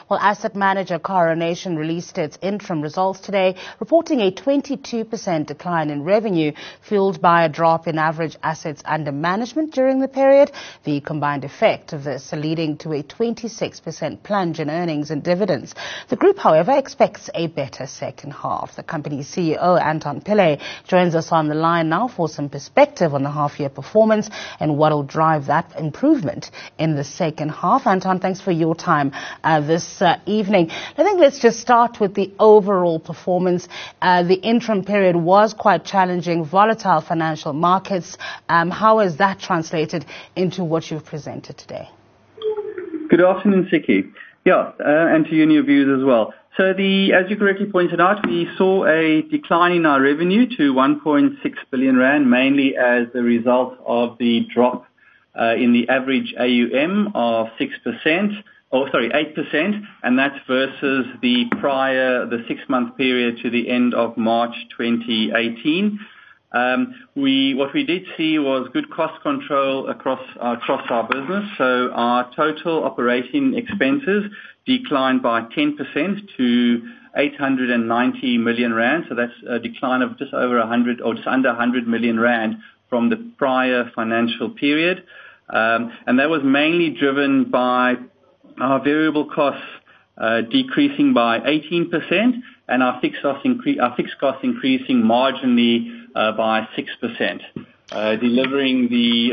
Well, asset manager Coronation released its interim results today, reporting a 22% decline in revenue, fueled by a drop in average assets under management during the period. The combined effect of this leading to a 26% plunge in earnings and dividends. The group, however, expects a better second half. The company's CEO, Anton Pillay, joins us on the line now for some perspective on the half-year performance and what will drive that improvement in the second half. Anton, thanks for your time this evening. I think let's just start with the overall performance. The interim period was quite challenging, volatile financial markets. How has that translated into what you've presented today? Good afternoon, Siki. Yeah, and to you and your viewers as well. So as you correctly pointed out, we saw a decline in our revenue to 1.6 billion rand, mainly as a result of the drop in the average AUM of 8%, and that's versus the 6-month period to the end of March 2018. What we did see was good cost control across our business. So our total operating expenses declined by 10% to 890 million rand. So that's a decline of just over 100 or just under 100 million rand from the prior financial period. And that was mainly driven by our variable costs decreasing by 18% and our fixed costs increasing marginally by 6%, delivering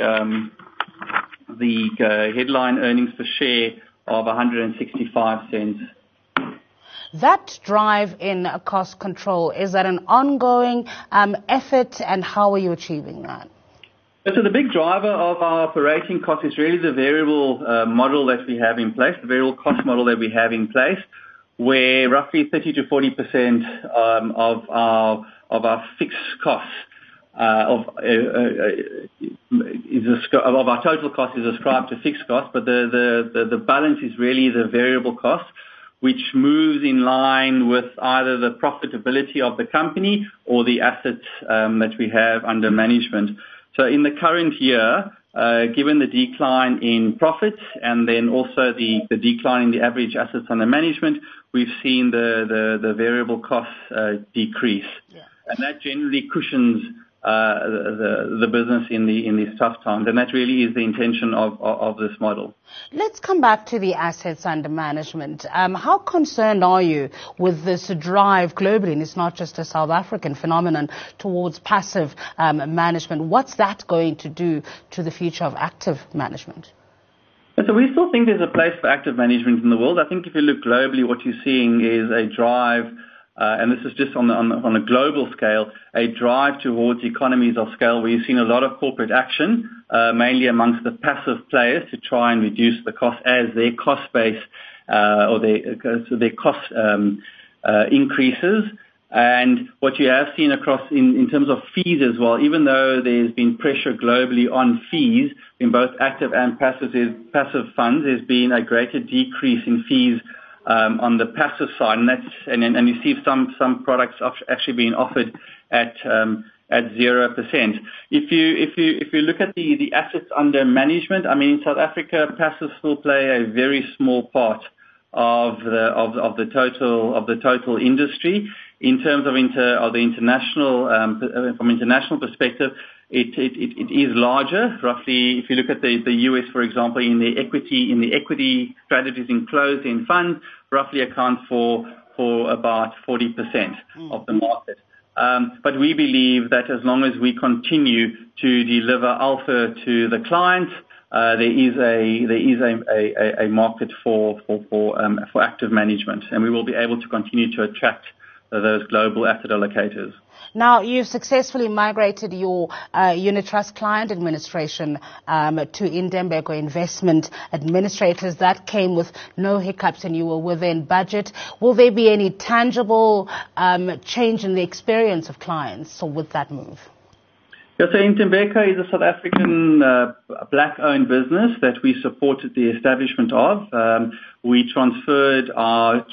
the headline earnings per share of 165 cents. That drive in cost control, is that an ongoing effort, and how are you achieving that? So the big driver of our operating cost is really the variable model that we have in place, the variable cost model that we have in place, where roughly 30 to 40% of our fixed costs of our total cost is ascribed to fixed costs, but the balance is really the variable cost, which moves in line with either the profitability of the company or the assets that we have under management. So in the current year, given the decline in profits and then also the decline in the average assets under management, we've seen the variable costs decrease. Yeah. And that generally cushions the business in these tough times, and that really is the intention of this model. Let's come back to the assets under management. How concerned are you with this drive globally, and it's not just a South African phenomenon, towards passive management? What's that going to do to the future of active management? So we still think there's a place for active management in the world. I think if you look globally, what you're seeing is a drive, and this is just on a global scale, a drive towards economies of scale, where you've seen a lot of corporate action, mainly amongst the passive players, to try and reduce the cost as their cost base their cost increases. And what you have seen across in terms of fees as well, even though there's been pressure globally on fees in both active and passive funds, there's been a greater decrease in fees on the passive side, and you see some products actually being offered at 0%. If you look at the assets under management, I mean, in South Africa, passive will play a very small part of the total industry. In terms of the international, from international perspective, it is larger. Roughly, if you look at the US, for example, in the equity strategies in closed-end funds, roughly account for about 40% of the market. But we believe that as long as we continue to deliver alpha to the clients, there is a market for active management, and we will be able to continue to attract those global asset allocators. Now, you've successfully migrated your unit trust client administration to Indembeko Investment Administrators. That came with no hiccups, and you were within budget. Will there be any tangible change in the experience of clients with that move? Yeah, so Indembeko is a South African black-owned business that we supported the establishment of. We transferred our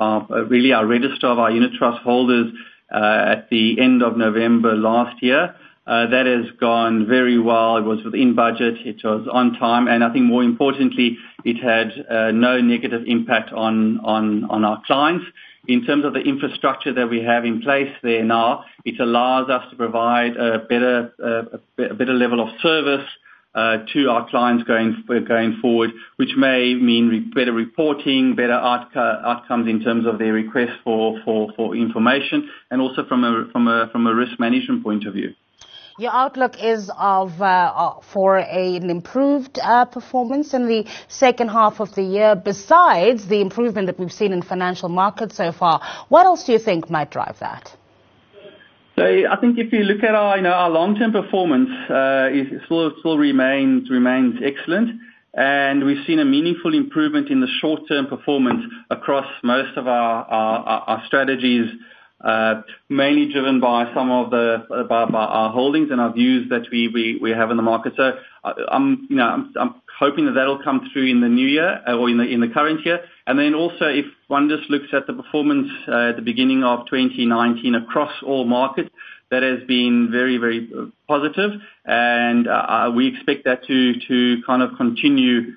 register of our unit trust holders at the end of November last year. That has gone very well. It was within budget. It was on time. And I think more importantly, it had no negative impact on our clients. In terms of the infrastructure that we have in place there now, it allows us to provide a better level of service to our clients going forward, which may mean better reporting, better outcomes in terms of their request for information, and also from a risk management point of view. Your outlook is for an improved performance in the second half of the year. Besides the improvement that we've seen in financial markets so far, what else do you think might drive that? So I think if you look at our long-term performance, it still remains excellent, and we've seen a meaningful improvement in the short-term performance across most of our strategies. Mainly driven by some of by our holdings and our views that we have in the market. So I'm hoping that will come through in the new year or in the current year. And then also, if one just looks at the performance at the beginning of 2019 across all markets, that has been very, very positive, and we expect that to kind of continue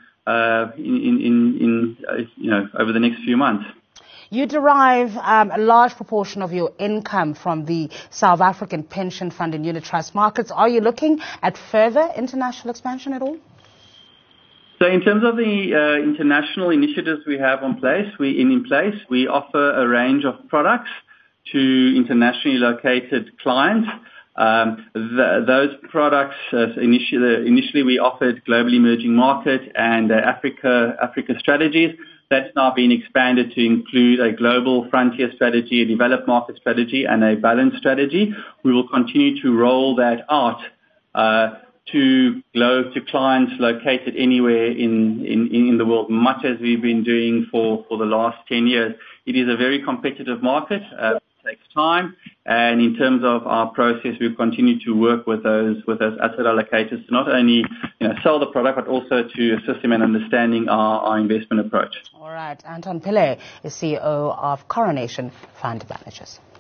in over the next few months. You derive a large proportion of your income from the South African pension fund and unit trust markets. Are you looking at further international expansion at all? So in terms of the international initiatives we have in place, we offer a range of products to internationally located clients. Those products, initially we offered global emerging market and Africa strategies. That's now been expanded to include a global frontier strategy, a developed market strategy, and a balanced strategy. We will continue to roll that out to clients located anywhere in the world, much as we've been doing for the last 10 years. It is a very competitive market. It takes time, and in terms of our process, we've continued to work with those asset allocators to not only sell the product, but also to assist them in understanding our investment approach. All right. Anton Pillay is CEO of Coronation Fund Managers.